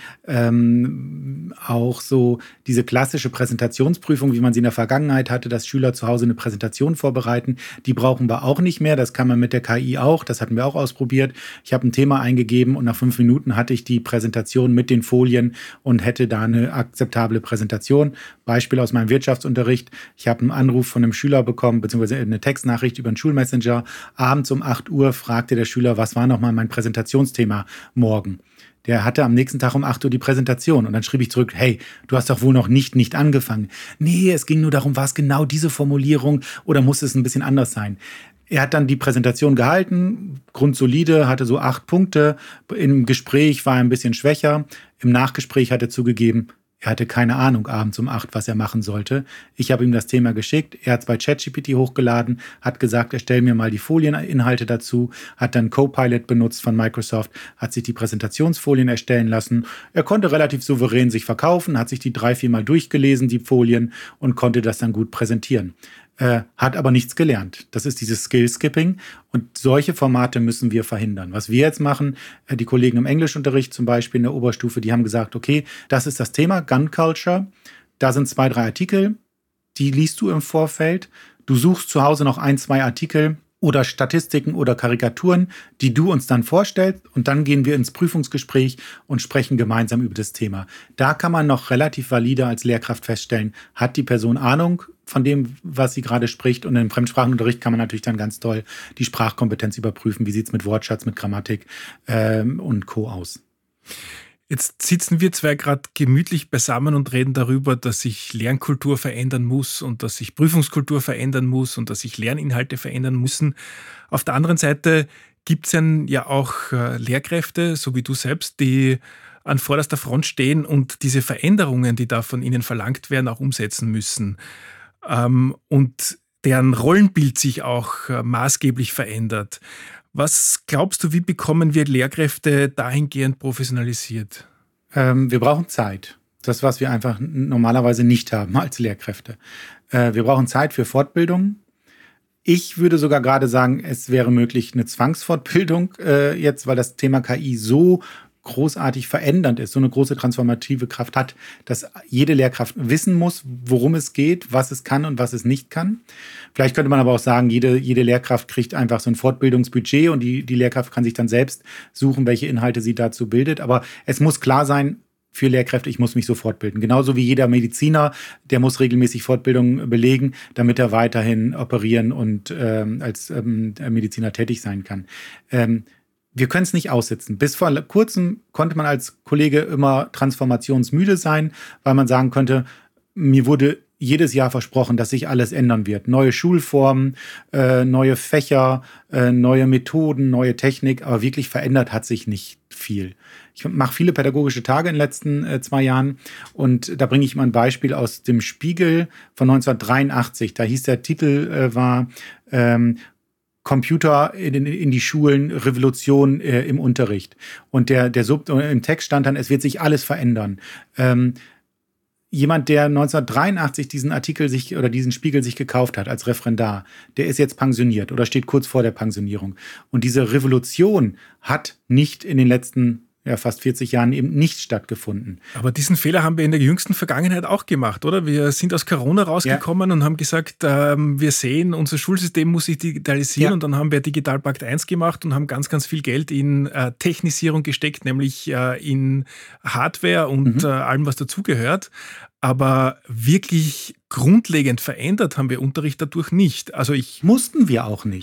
Ähm, auch so diese klassische Präsentationsprüfung, wie man sie in der Vergangenheit hatte, dass Schüler zu Hause eine Präsentation vorbereiten, die brauchen wir auch nicht mehr. Das kann man mit der K I auch, das hatten wir auch ausprobiert. Ich habe ein Thema eingegeben und nach fünf Minuten hatte ich die Präsentation mit den Folien und hätte da eine akzeptable Präsentation. Beispiel aus meinem Wirtschaftsunterricht. Ich habe einen Anruf von einem Schüler bekommen, beziehungsweise eine Textnachricht über einen Schulmessenger. Abends um acht Uhr fragte der Schüler, was war nochmal mein Präsentationsthema morgen? Der hatte am nächsten Tag um acht Uhr die Präsentation. Und dann schrieb ich zurück, hey, du hast doch wohl noch nicht, nicht angefangen. Nee, es ging nur darum, war es genau diese Formulierung oder muss es ein bisschen anders sein? Er hat dann die Präsentation gehalten, grundsolide, hatte so acht Punkte. Im Gespräch war er ein bisschen schwächer. Im Nachgespräch hat er zugegeben, er hatte keine Ahnung abends um acht, was er machen sollte. Ich habe ihm das Thema geschickt. Er hat es bei ChatGPT hochgeladen, hat gesagt, erstell mir mal die Folieninhalte dazu, hat dann Copilot benutzt von Microsoft, hat sich die Präsentationsfolien erstellen lassen. Er konnte relativ souverän sich verkaufen, hat sich die drei, vier Mal durchgelesen, die Folien, und konnte das dann gut präsentieren. Äh, hat aber nichts gelernt. Das ist dieses Skill-Skipping und solche Formate müssen wir verhindern. Was wir jetzt machen, äh, die Kollegen im Englischunterricht zum Beispiel in der Oberstufe, die haben gesagt, okay, das ist das Thema, Gun Culture, da sind zwei, drei Artikel, die liest du im Vorfeld, du suchst zu Hause noch ein, zwei Artikel oder Statistiken oder Karikaturen, die du uns dann vorstellst, und dann gehen wir ins Prüfungsgespräch und sprechen gemeinsam über das Thema. Da kann man noch relativ valide als Lehrkraft feststellen, hat die Person Ahnung von dem, was sie gerade spricht, und im Fremdsprachenunterricht kann man natürlich dann ganz toll die Sprachkompetenz überprüfen. Wie sieht es mit Wortschatz, mit Grammatik ähm, und Co. aus? Jetzt sitzen wir zwei gerade gemütlich beisammen und reden darüber, dass sich Lernkultur verändern muss und dass sich Prüfungskultur verändern muss und dass sich Lerninhalte verändern müssen. Auf der anderen Seite gibt es ja auch äh, Lehrkräfte, so wie du selbst, die an vorderster Front stehen und diese Veränderungen, die da von ihnen verlangt werden, auch umsetzen müssen. Ähm, und deren Rollenbild sich auch äh, maßgeblich verändert. Was glaubst du, wie bekommen wir Lehrkräfte dahingehend professionalisiert? Ähm, wir brauchen Zeit. Das, was wir einfach normalerweise nicht haben als Lehrkräfte. Äh, wir brauchen Zeit für Fortbildung. Ich würde sogar gerade sagen, es wäre möglich eine Zwangsfortbildung äh, jetzt, weil das Thema K I so großartig verändernd ist, so eine große transformative Kraft hat, dass jede Lehrkraft wissen muss, worum es geht, was es kann und was es nicht kann. Vielleicht könnte man aber auch sagen, jede, jede Lehrkraft kriegt einfach so ein Fortbildungsbudget und die, die Lehrkraft kann sich dann selbst suchen, welche Inhalte sie dazu bildet. Aber es muss klar sein, für Lehrkräfte, ich muss mich so fortbilden. Genauso wie jeder Mediziner, der muss regelmäßig Fortbildung belegen, damit er weiterhin operieren und ähm, als ähm, Mediziner tätig sein kann. Ähm, Wir können es nicht aussitzen. Bis vor kurzem konnte man als Kollege immer transformationsmüde sein, weil man sagen könnte, mir wurde jedes Jahr versprochen, dass sich alles ändern wird. Neue Schulformen, äh, neue Fächer, äh, neue Methoden, neue Technik, aber wirklich verändert hat sich nicht viel. Ich mache viele pädagogische Tage in den letzten äh, zwei Jahren und da bringe ich mal ein Beispiel aus dem Spiegel von neunzehnhundertdreiundachtzig. Da hieß der Titel, äh, war ähm, Computer in, in die Schulen, Revolution äh, im Unterricht. Und der, der Sub, im Text stand dann, es wird sich alles verändern. Ähm, jemand, der neunzehnhundertdreiundachtzig diesen Artikel sich oder diesen Spiegel sich gekauft hat als Referendar, der ist jetzt pensioniert oder steht kurz vor der Pensionierung. Und diese Revolution hat nicht in den letzten ja, fast vierzig Jahren eben nicht stattgefunden. Aber diesen Fehler haben wir in der jüngsten Vergangenheit auch gemacht, oder? Wir sind aus Corona rausgekommen ja. und haben gesagt, ähm, wir sehen, unser Schulsystem muss sich digitalisieren ja. und dann haben wir Digitalpakt eins gemacht und haben ganz, ganz viel Geld in äh, Technisierung gesteckt, nämlich äh, in Hardware und mhm. äh, allem, was dazugehört. Aber wirklich grundlegend verändert haben wir Unterricht dadurch nicht. Also ich Mussten wir auch nicht.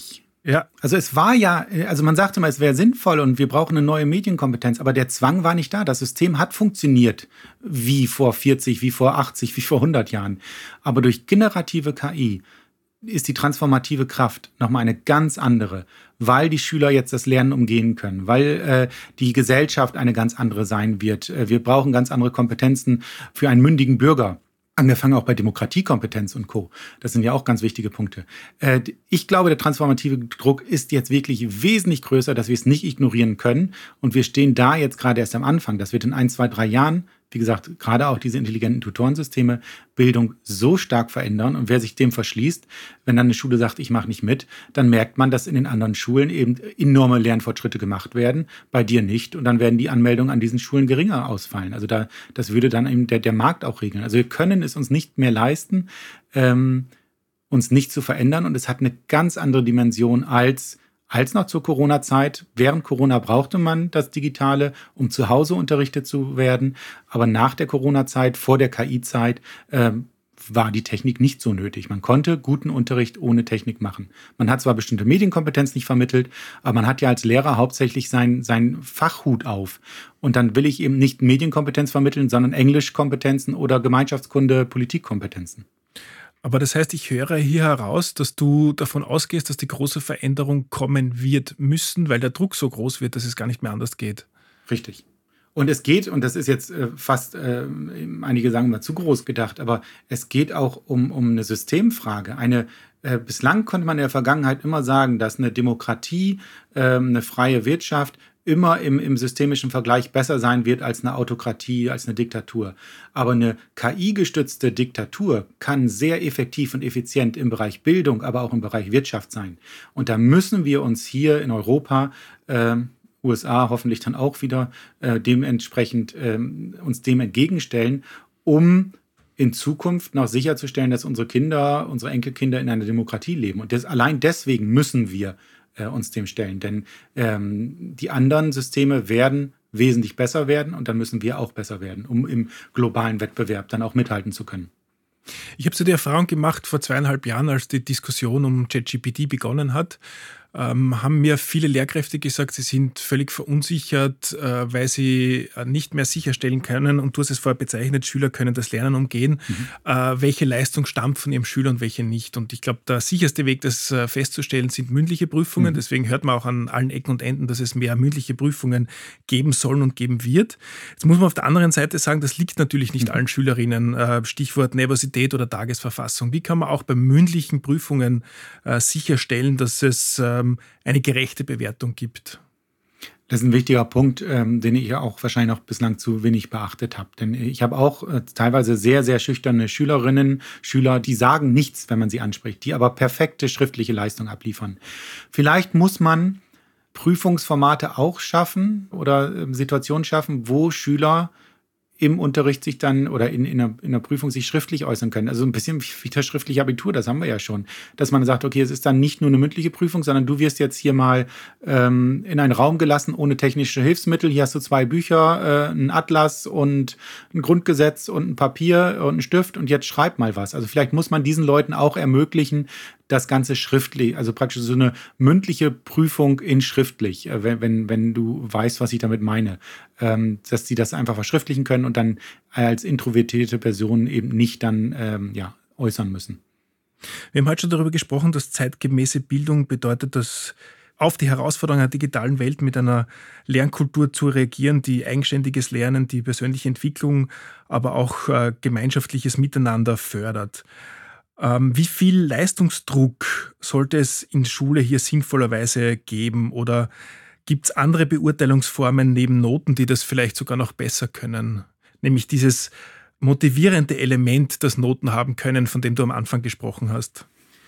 Ja. Also es war ja, also man sagte mal, es wäre sinnvoll und wir brauchen eine neue Medienkompetenz, aber der Zwang war nicht da. Das System hat funktioniert wie vor vierzig, wie vor achtzig, wie vor hundert Jahren. Aber durch generative K I ist die transformative Kraft nochmal eine ganz andere, weil die Schüler jetzt das Lernen umgehen können, weil äh, die Gesellschaft eine ganz andere sein wird. Wir brauchen ganz andere Kompetenzen für einen mündigen Bürger. Angefangen auch bei Demokratiekompetenz und Co. Das sind ja auch ganz wichtige Punkte. Äh, ich glaube, der transformative Druck ist jetzt wirklich wesentlich größer, dass wir es nicht ignorieren können. Und wir stehen da jetzt gerade erst am Anfang. Das wird in ein, zwei, drei Jahren, wie gesagt, gerade auch diese intelligenten Tutorensysteme, Bildung so stark verändern. Und wer sich dem verschließt, wenn dann eine Schule sagt, ich mache nicht mit, dann merkt man, dass in den anderen Schulen eben enorme Lernfortschritte gemacht werden, bei dir nicht. Und dann werden die Anmeldungen an diesen Schulen geringer ausfallen. Also da, das würde dann eben der, der Markt auch regeln. Also wir können es uns nicht mehr leisten, ähm, uns nicht zu verändern. Und es hat eine ganz andere Dimension als als noch zur Corona-Zeit. Während Corona brauchte man das Digitale, um zu Hause unterrichtet zu werden. Aber nach der Corona-Zeit, vor der K I-Zeit, äh, war die Technik nicht so nötig. Man konnte guten Unterricht ohne Technik machen. Man hat zwar bestimmte Medienkompetenz nicht vermittelt, aber man hat ja als Lehrer hauptsächlich sein, sein Fachhut auf. Und dann will ich eben nicht Medienkompetenz vermitteln, sondern Englischkompetenzen oder Gemeinschaftskunde, Politikkompetenzen. Aber das heißt, ich höre hier heraus, dass du davon ausgehst, dass die große Veränderung kommen wird müssen, weil der Druck so groß wird, dass es gar nicht mehr anders geht. Richtig. Und es geht, und das ist jetzt äh, fast, äh, einige sagen mal zu groß gedacht, aber es geht auch um, um eine Systemfrage. Eine, äh, bislang konnte man in der Vergangenheit immer sagen, dass eine Demokratie, äh, eine freie Wirtschaft immer im, im systemischen Vergleich besser sein wird als eine Autokratie, als eine Diktatur. Aber eine K I-gestützte Diktatur kann sehr effektiv und effizient im Bereich Bildung, aber auch im Bereich Wirtschaft sein. Und da müssen wir uns hier in Europa, äh, U S A hoffentlich dann auch wieder, äh, dementsprechend äh, uns dem entgegenstellen, um in Zukunft noch sicherzustellen, dass unsere Kinder, unsere Enkelkinder in einer Demokratie leben. Und das, allein deswegen müssen wir äh, uns dem stellen. Denn ähm, die anderen Systeme werden wesentlich besser werden und dann müssen wir auch besser werden, um im globalen Wettbewerb dann auch mithalten zu können. Ich habe so die Erfahrung gemacht, vor zweieinhalb Jahren, als die Diskussion um ChatGPT begonnen hat, ähm, haben mir viele Lehrkräfte gesagt, sie sind völlig verunsichert, äh, weil sie äh, nicht mehr sicherstellen können, und du hast es vorher bezeichnet, Schüler können das Lernen umgehen, mhm. äh, welche Leistung stammt von ihrem Schüler und welche nicht. Und ich glaube, der sicherste Weg, das äh, festzustellen, sind mündliche Prüfungen. Mhm. Deswegen hört man auch an allen Ecken und Enden, dass es mehr mündliche Prüfungen geben sollen und geben wird. Jetzt muss man auf der anderen Seite sagen, das liegt natürlich nicht mhm. allen Schülerinnen. Äh, Stichwort Nervosität oder Tagesverfassung. Wie kann man auch bei mündlichen Prüfungen äh, sicherstellen, dass es äh, eine gerechte Bewertung gibt? Das ist ein wichtiger Punkt, ähm, den ich auch wahrscheinlich noch bislang zu wenig beachtet habe. Denn ich habe auch äh, teilweise sehr, sehr schüchterne Schülerinnen, Schüler, die sagen nichts, wenn man sie anspricht, die aber perfekte schriftliche Leistung abliefern. Vielleicht muss man Prüfungsformate auch schaffen oder äh, Situationen schaffen, wo Schüler im Unterricht sich dann oder in, in, einer, in einer Prüfung sich schriftlich äußern können. Also ein bisschen wie das schriftliche Abitur, das haben wir ja schon. Dass man sagt, okay, es ist dann nicht nur eine mündliche Prüfung, sondern du wirst jetzt hier mal ähm, in einen Raum gelassen ohne technische Hilfsmittel. Hier hast du zwei Bücher, äh, einen Atlas und ein Grundgesetz und ein Papier und einen Stift und jetzt schreib mal was. Also vielleicht muss man diesen Leuten auch ermöglichen, das Ganze schriftlich, also praktisch so eine mündliche Prüfung in schriftlich, wenn, wenn, wenn du weißt, was ich damit meine, ähm, dass sie das einfach verschriftlichen können und dann als introvertierte Personen eben nicht dann ähm, ja, äußern müssen. Wir haben heute schon darüber gesprochen, dass zeitgemäße Bildung bedeutet, dass auf die Herausforderungen der digitalen Welt mit einer Lernkultur zu reagieren, die eigenständiges Lernen, die persönliche Entwicklung, aber auch äh, gemeinschaftliches Miteinander fördert. Ähm, wie viel Leistungsdruck sollte es in Schule hier sinnvollerweise geben? Oder gibt es andere Beurteilungsformen neben Noten, die das vielleicht sogar noch besser können? Nämlich dieses motivierende Element, das Noten haben können, von dem du am Anfang gesprochen hast.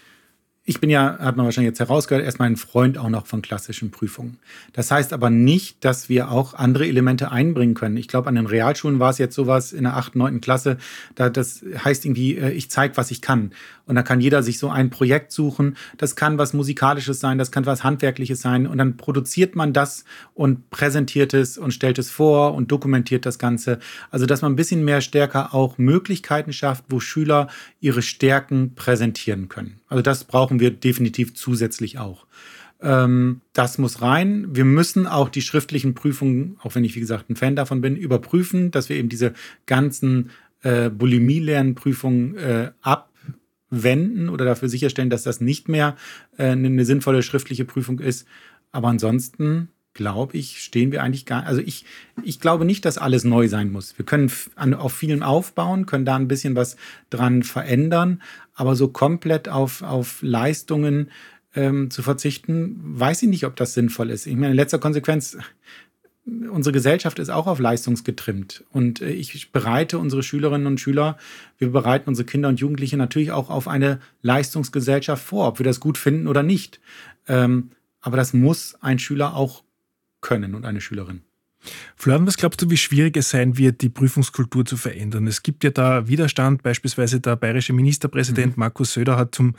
Ich bin ja, hat man wahrscheinlich jetzt herausgehört, erstmal ein Freund auch noch von klassischen Prüfungen. Das heißt aber nicht, dass wir auch andere Elemente einbringen können. Ich glaube, an den Realschulen war es jetzt sowas in der achten, neunten Klasse, da das heißt irgendwie, ich zeige, was ich kann. Und da kann jeder sich so ein Projekt suchen. Das kann was Musikalisches sein, das kann was Handwerkliches sein. Und dann produziert man das und präsentiert es und stellt es vor und dokumentiert das Ganze. Also, dass man ein bisschen mehr stärker auch Möglichkeiten schafft, wo Schüler ihre Stärken präsentieren können. Also das brauchen wir definitiv zusätzlich auch. Ähm, das muss rein. Wir müssen auch die schriftlichen Prüfungen, auch wenn ich, wie gesagt, ein Fan davon bin, überprüfen, dass wir eben diese ganzen äh, Bulimie-Lernprüfungen äh, abwenden oder dafür sicherstellen, dass das nicht mehr äh, eine sinnvolle schriftliche Prüfung ist. Aber ansonsten, glaube ich, stehen wir eigentlich gar, also ich, ich glaube nicht, dass alles neu sein muss. Wir können an, auf vielem aufbauen, können da ein bisschen was dran verändern, aber so komplett auf, auf Leistungen ähm, zu verzichten, weiß ich nicht, ob das sinnvoll ist. Ich meine, in letzter Konsequenz, unsere Gesellschaft ist auch auf Leistung getrimmt und äh, ich bereite unsere Schülerinnen und Schüler, wir bereiten unsere Kinder und Jugendliche natürlich auch auf eine Leistungsgesellschaft vor, ob wir das gut finden oder nicht. Ähm, aber das muss ein Schüler auch können und eine Schülerin. Florian, was glaubst du, wie schwierig es sein wird, die Prüfungskultur zu verändern? Es gibt ja da Widerstand, beispielsweise der bayerische Ministerpräsident mhm. Markus Söder hat zum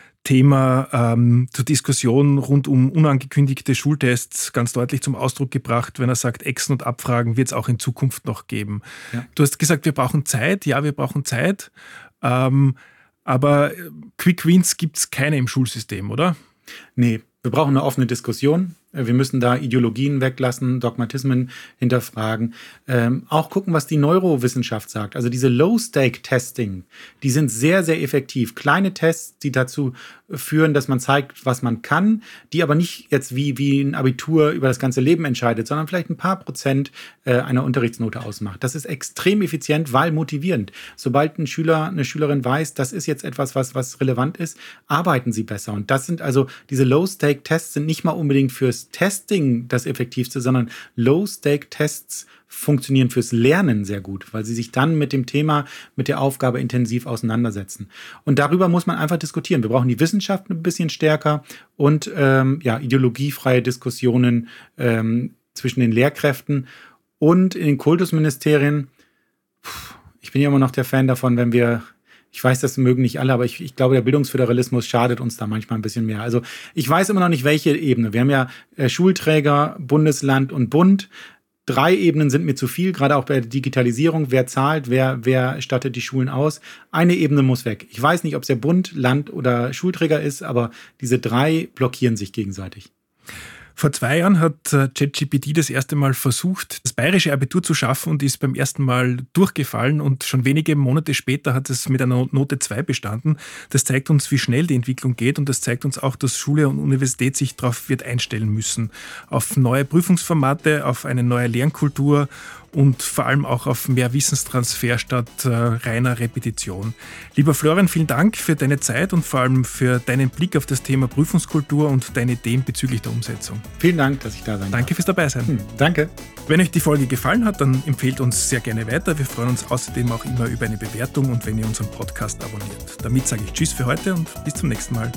Thema ähm, zur Diskussion rund um unangekündigte Schultests ganz deutlich zum Ausdruck gebracht, wenn er sagt, Exen und Abfragen wird es auch in Zukunft noch geben. Ja. Du hast gesagt, wir brauchen Zeit. Ja, wir brauchen Zeit. Ähm, aber Quick Wins gibt es keine im Schulsystem, oder? Nee, wir brauchen eine offene Diskussion. Wir müssen da Ideologien weglassen, Dogmatismen hinterfragen. Ähm, auch gucken, was die Neurowissenschaft sagt. Also diese Low-Stake-Testing, die sind sehr, sehr effektiv. Kleine Tests, die dazu führen, dass man zeigt, was man kann, die aber nicht jetzt wie, wie ein Abitur über das ganze Leben entscheidet, sondern vielleicht ein paar Prozent äh, einer Unterrichtsnote ausmacht. Das ist extrem effizient, weil motivierend. Sobald ein Schüler, eine Schülerin weiß, das ist jetzt etwas, was, was relevant ist, arbeiten sie besser. Und das sind also, diese Low-Stake-Tests sind nicht mal unbedingt fürs Testing das Effektivste, sondern Low-Stake-Tests funktionieren fürs Lernen sehr gut, weil sie sich dann mit dem Thema, mit der Aufgabe intensiv auseinandersetzen. Und darüber muss man einfach diskutieren. Wir brauchen die Wissenschaft ein bisschen stärker und ähm, ja, ideologiefreie Diskussionen ähm, zwischen den Lehrkräften und in den Kultusministerien. Puh, ich bin ja immer noch der Fan davon, wenn wir Ich weiß, das mögen nicht alle, aber ich, ich glaube, der Bildungsföderalismus schadet uns da manchmal ein bisschen mehr. Also ich weiß immer noch nicht, welche Ebene. Wir haben ja äh, Schulträger, Bundesland und Bund. Drei Ebenen sind mir zu viel, gerade auch bei der Digitalisierung. Wer zahlt, wer, wer stattet die Schulen aus? Eine Ebene muss weg. Ich weiß nicht, ob es der Bund, Land oder Schulträger ist, aber diese drei blockieren sich gegenseitig. Vor zwei Jahren hat ChatGPT das erste Mal versucht, das bayerische Abitur zu schaffen und ist beim ersten Mal durchgefallen und schon wenige Monate später hat es mit einer Note zwei bestanden. Das zeigt uns, wie schnell die Entwicklung geht und das zeigt uns auch, dass Schule und Universität sich darauf wird einstellen müssen. Auf neue Prüfungsformate, auf eine neue Lernkultur und vor allem auch auf mehr Wissenstransfer statt äh, reiner Repetition. Lieber Florian, vielen Dank für deine Zeit und vor allem für deinen Blick auf das Thema Prüfungskultur und deine Ideen bezüglich der Umsetzung. Vielen Dank, dass ich da sein darf. Danke fürs Dabeisein. Hm, danke. Wenn euch die Folge gefallen hat, dann empfehlt uns sehr gerne weiter. Wir freuen uns außerdem auch immer über eine Bewertung und wenn ihr unseren Podcast abonniert. Damit sage ich Tschüss für heute und bis zum nächsten Mal.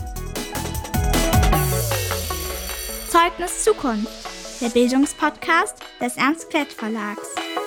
Zeugnis Zukunft, der Bildungspodcast des Ernst Klett Verlags.